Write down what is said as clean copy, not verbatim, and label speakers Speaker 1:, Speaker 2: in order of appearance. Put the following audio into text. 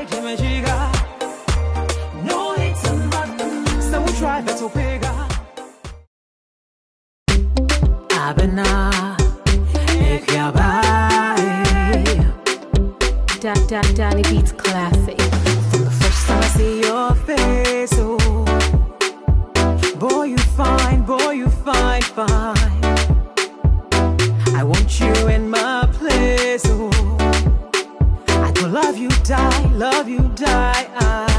Speaker 1: Jimejika. No hits and buttons. So we try better pega. Abena.
Speaker 2: Danny Beats classic.
Speaker 1: From the first time I see your face, oh, boy you fine, fine. I want you in my place, oh, I could love you, die.